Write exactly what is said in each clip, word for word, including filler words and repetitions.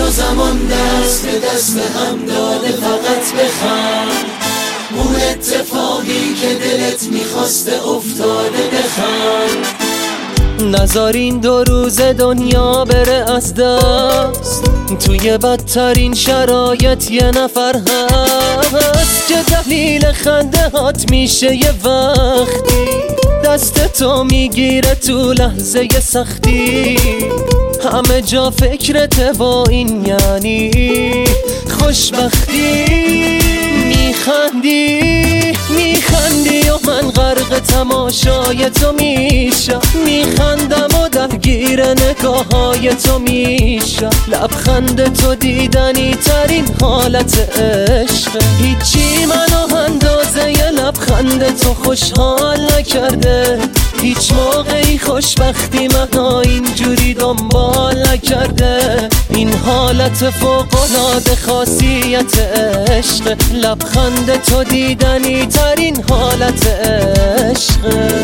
و زمان دست به دست هم داده فقط بخند. اون اتفاقی که دلت میخواسته افتاده بخند. نذارین دو روز دنیا بره از دست، توی بدترین شرایط یه نفر هست که دلیل خنده هات میشه یه وقتی دست تو میگیره تو لحظه سختی. همه جا فکرته با این یعنی خوشبختی. میخندی میخندی و من غرق تماشای تو میشم. میخندم و درگیر نگاه های تو میشم. لبخند تو دیدنی ترین حالت عشق. هیچی منو اندازه ی لبخند تو خوشحال نکرده. هیچ موقعی خوشبختی منو اینجوری دنبال نکرده. این حالت فوق‌العاده خاصیت عشق. لبخند تو دیدنی ترین حالت عشق.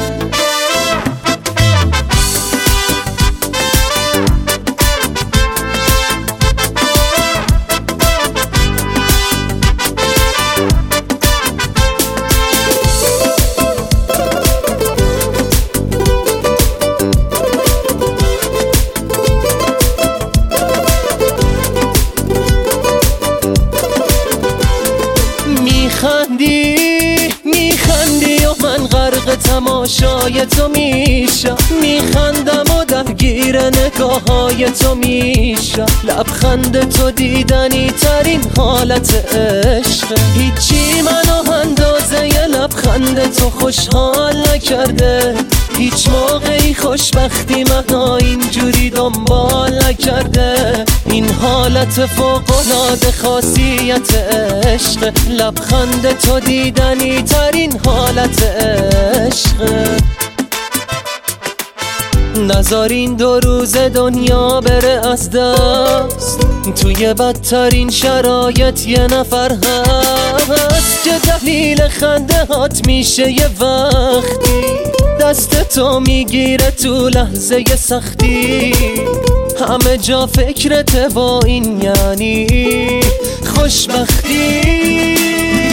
میخندی میخندی و من غرق تماشای تو میشم. میخندم و درگیر نگاه های تو میشم. لبخند تو دیدنی ترین حالت عشق. هیچی منو اندازه ی لبخند تو خوشحال نکرده. هیچ موقعی خوشبختی منو اینجوری دنبال نکرده. این حالت فوق‌العاده خاصیت عشق. لبخند تو دیدنی ترین حالت عشق. نذارین دو روز دنیا بره از دست، توی بدترین شرایط یه نفر هست که دلیل خنده هات میشه یه وقتی دست تو میگیره تو لحظه سختی. همه جا فکرته با این یعنی خوشبختی.